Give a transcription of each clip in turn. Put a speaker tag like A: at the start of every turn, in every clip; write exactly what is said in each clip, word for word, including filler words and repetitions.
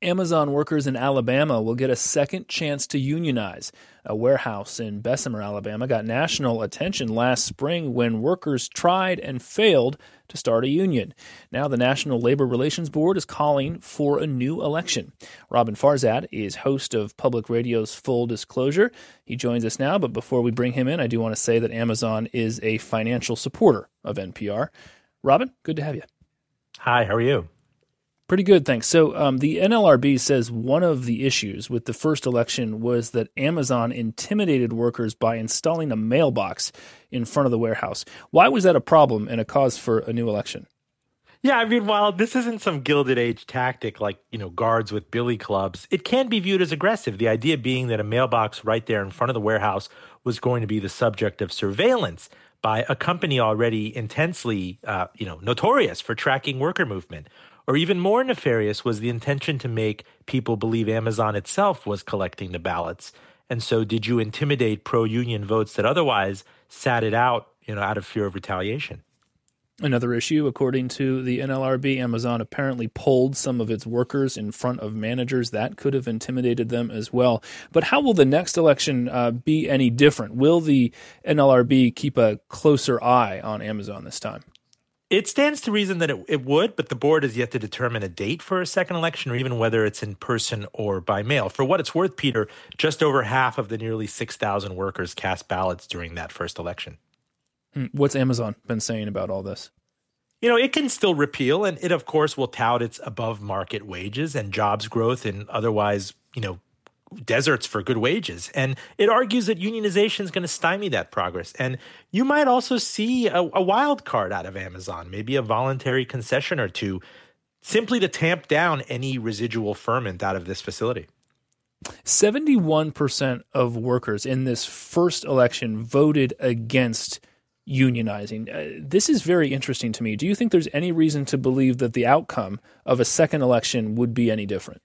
A: Amazon workers in Alabama will get a second chance to unionize. A warehouse in Bessemer, Alabama, got national attention last spring when workers tried and failed to start a union. Now the National Labor Relations Board is calling for a new election. Robin Farzad is host of Public Radio's Full Disclosure. He joins us now, but before we bring him in, I do want to say that Amazon is a financial supporter of N P R. Robin, good to have you.
B: Hi, how are you?
A: Pretty good, thanks. So um, the N L R B says one of the issues with the first election was that Amazon intimidated workers by installing a mailbox in front of the warehouse. Why was that a problem and a cause for a new election?
B: Yeah, I mean, while this isn't some Gilded Age tactic like, you know, guards with billy clubs, it can be viewed as aggressive. The idea being that a mailbox right there in front of the warehouse was going to be the subject of surveillance by a company already intensely, uh, you know, notorious for tracking worker movement. Or even more nefarious was the intention to make people believe Amazon itself was collecting the ballots. And so did you intimidate pro-union votes that otherwise sat it out, you know, out of fear of retaliation?
A: Another issue, according to the N L R B, Amazon apparently polled some of its workers in front of managers. That could have intimidated them as well. But how will the next election uh, be any different? Will the N L R B keep a closer eye on Amazon this time?
B: It stands to reason that it, it would, but the board has yet to determine a date for a second election or even whether it's in person or by mail. For what it's worth, Peter, just over half of the nearly six thousand workers cast ballots during that first election.
A: What's Amazon been saying about all this?
B: You know, it can still repeal, and it, of course, will tout its above-market wages and jobs growth in otherwise, you know, deserts for good wages. And it argues that unionization is going to stymie that progress. And you might also see a, a wild card out of Amazon, maybe a voluntary concession or two, simply to tamp down any residual ferment out of this facility.
A: seventy-one percent of workers in this first election voted against unionizing. Uh, this is very interesting to me. Do you think there's any reason to believe that the outcome of a second election would be any different?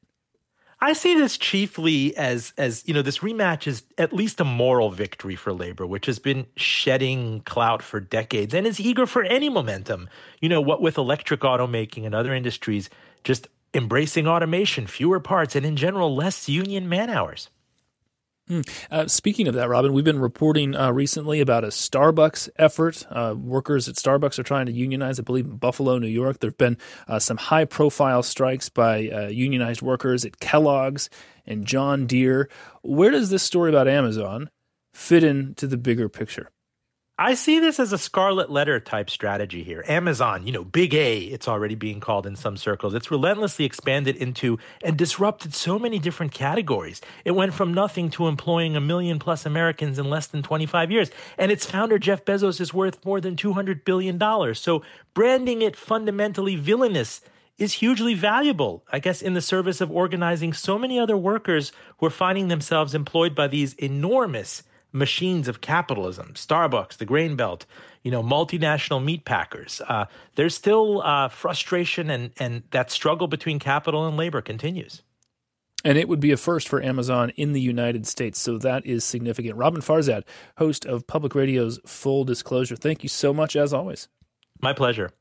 B: I see this chiefly as, as you know, this rematch is at least a moral victory for labor, which has been shedding clout for decades and is eager for any momentum. You know, what with electric automaking and other industries just embracing automation, fewer parts, and in general, less union man hours.
A: Hmm. Uh, speaking of that, Robin, we've been reporting uh, recently about a Starbucks effort. Uh, workers at Starbucks are trying to unionize, I believe, in Buffalo, New York. There have been uh, some high-profile strikes by uh, unionized workers at Kellogg's and John Deere. Where does this story about Amazon fit into the bigger picture?
B: I see this as a scarlet letter type strategy here. Amazon, you know, big A, it's already being called in some circles. It's relentlessly expanded into and disrupted so many different categories. It went from nothing to employing a million plus Americans in less than twenty-five years. And its founder, Jeff Bezos, is worth more than two hundred billion dollars. So branding it fundamentally villainous is hugely valuable, I guess, in the service of organizing so many other workers who are finding themselves employed by these enormous machines of capitalism, Starbucks, the grain belt, you know, multinational meat packers. Uh, there's still uh, frustration, and, and that struggle between capital and labor continues.
A: And it would be a first for Amazon in the United States, so that is significant. Robin Farzad, host of Public Radio's Full Disclosure, thank you so much, as always.
B: My pleasure.